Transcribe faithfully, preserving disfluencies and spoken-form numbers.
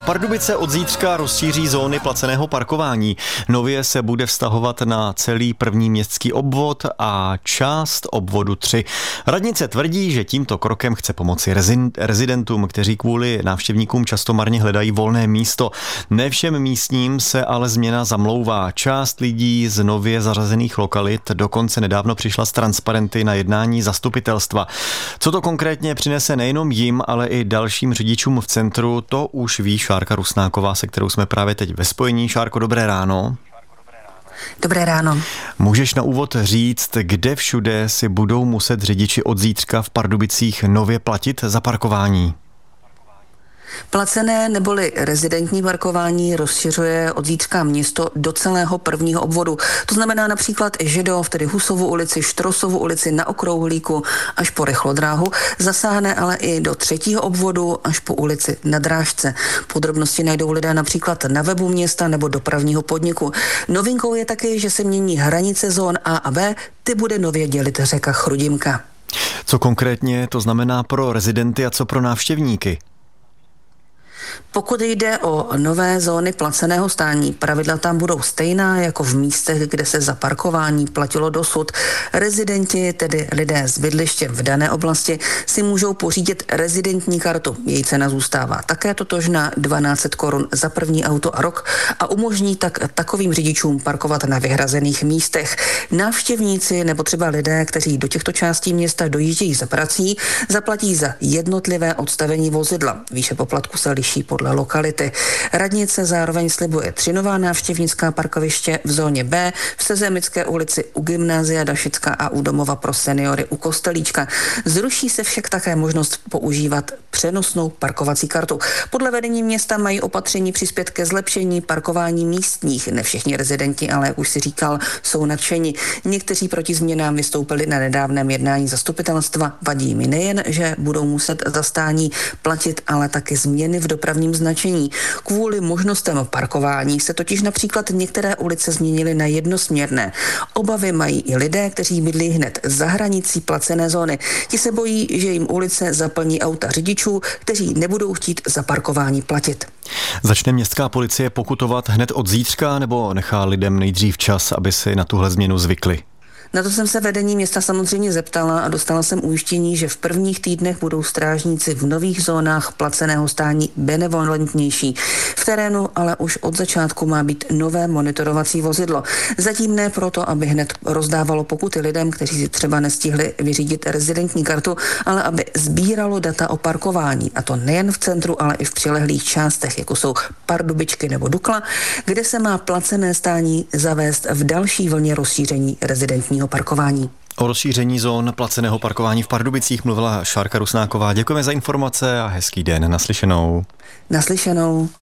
Pardubice od zítřka rozšíří zóny placeného parkování. Nově se bude vztahovat na celý první městský obvod a část obvodu tři. Radnice tvrdí, že tímto krokem chce pomoci rezidentům, kteří kvůli návštěvníkům často marně hledají volné místo. Ne všem místním se ale změna zamlouvá. Část lidí z nově zařazených lokalit dokonce nedávno přišla s transparenty na jednání zastupitelstva. Co to konkrétně přinese nejenom jim, ale i dalším řidičům v centru, to už ví Šárka Rusnáková, se kterou jsme právě teď ve spojení. Šárko, dobré ráno. Dobré ráno. Můžeš na úvod říct, kde všude si budou muset řidiči od zítřka v Pardubicích nově platit za parkování? Placené neboli rezidentní parkování rozšiřuje od zítřka město do celého prvního obvodu. To znamená například Židov, tedy Husovu ulici, Štrosovu ulici, na Okrouhlíku až po rychlodráhu. Zasáhne ale i do třetího obvodu až po ulici na Drážce. Podrobnosti najdou lidé například na webu města nebo dopravního podniku. Novinkou je taky, že se mění hranice zón A a B, ty bude nově dělit řeka Chrudimka. Co konkrétně to znamená pro rezidenty a co pro návštěvníky? Pokud jde o nové zóny placeného stání, pravidla tam budou stejná jako v místech, kde se za parkování platilo dosud. Rezidenti, tedy lidé s bydlištěm v dané oblasti, si můžou pořídit rezidentní kartu. Její cena zůstává také totožná dvanáct set korun za první auto a rok a umožní tak takovým řidičům parkovat na vyhrazených místech. Návštěvníci nebo třeba lidé, kteří do těchto částí města dojíždějí za prací, zaplatí za jednotlivé odstavení vozidla. Výše poplatku se liší podle lokality. Radnice zároveň slibuje tři nová návštěvnická parkoviště v zóně B, v Sezemické ulici u Gymnázia Dašicka a u domova pro seniory u Kostelíčka. Zruší se však také možnost používat přenosnou parkovací kartu. Podle vedení města mají opatření přispět ke zlepšení parkování místních. Ne všichni rezidenti, ale jak už si říkal, jsou nadšeni. Někteří proti změnám vystoupili na nedávném jednání zastupitelstva. Vadí mi nejen, že budou muset za stání platit, ale taky změny v dopravním značení. Kvůli možnostem parkování se totiž například některé ulice změnily na jednosměrné. Obavy mají i lidé, kteří bydlí hned za hranicí placené zóny. Ti se bojí, že jim ulice zaplní auta řidičů, kteří nebudou chtít za parkování platit. Začne městská policie pokutovat hned od zítřka nebo nechá lidem nejdřív čas, aby si na tuhle změnu zvykli? Na to jsem se vedení města samozřejmě zeptala a dostala jsem ujištění, že v prvních týdnech budou strážníci v nových zónách placeného stání benevolentnější. V terénu ale už od začátku má být nové monitorovací vozidlo. Zatím ne proto, aby hned rozdávalo pokuty lidem, kteří si třeba nestihli vyřídit rezidentní kartu, ale aby sbíralo data o parkování. A to nejen v centru, ale i v přilehlých částech, jako jsou Pardubičky nebo Dukla, kde se má placené stání zavést v další vlně rozšíření rezidentní parkování. O rozšíření zón placeného parkování v Pardubicích mluvila Šárka Rusnáková. Děkujeme za informace a hezký den. Naslyšenou. Naslyšenou.